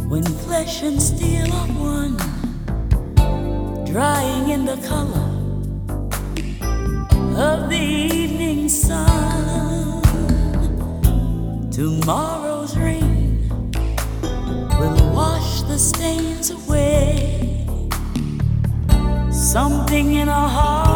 when flesh and steel are one, drying in the color of the evening sun. Tomorrow's rain will wash the stains away. Something in our heart